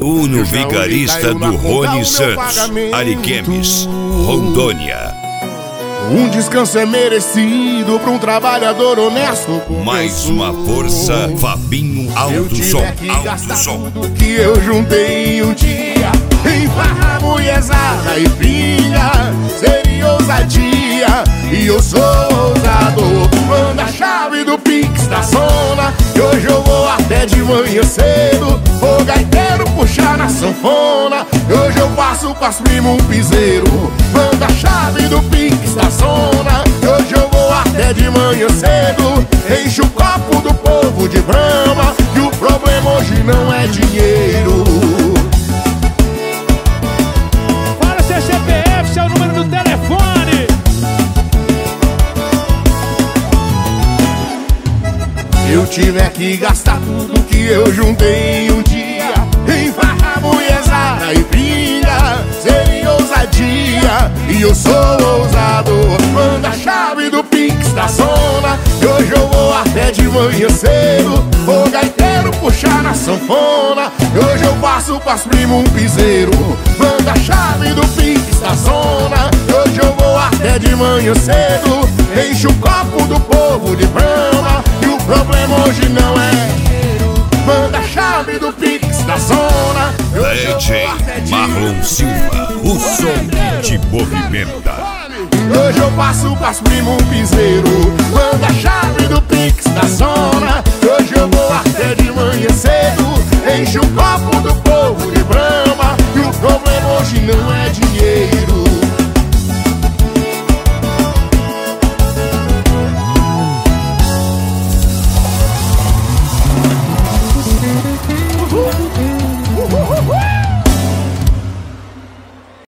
Uno Vigarista do Rony Santos, Ariquemes, Rondônia. Um descanso é merecido pra um trabalhador honesto. Mais uma força, Fabinho Alto Som. Alto Som. Tudo que eu juntei em um dia, em farra, mulherzada e filha, seria ousadia, e eu sou ousado. Manda a chave do Pix da zona, que hoje eu vou até de manhã cedo. O gaiteiro puxar na sanfona, e hoje eu passo pras primos um piseiro. Manda a chave do Pix da zona, que hoje eu vou até de manhã cedo. Enche o copo do povo de Brahma, que o problema hoje não é dinheiro. Fala seu CPF, seu número do telefone. Se eu tiver que gastar tudo que eu juntei em um dia, em farra, mulherzada e briga, seria ousadia, e eu sou ousado. Manda a chave do Pix da zona, que hoje eu vou até de manhã cedo. O gaiteiro puxar na sanfona, e hoje eu passo pras primos um piseiro. Manda a chave do Pix da zona, que hoje eu vou até de manhã cedo. Enche o copo do povo de Brahma, e o problema hoje não é dinheiro. Manda a chave do Pix da zona, DJ Marlon Silva, o som que te movimenta. Hoje eu passo pras primos um piseiro. Manda a chave do Pix da zona, hoje eu vou até de manhã cedo. Enche o copo do povo de Brahma, e o problema hoje não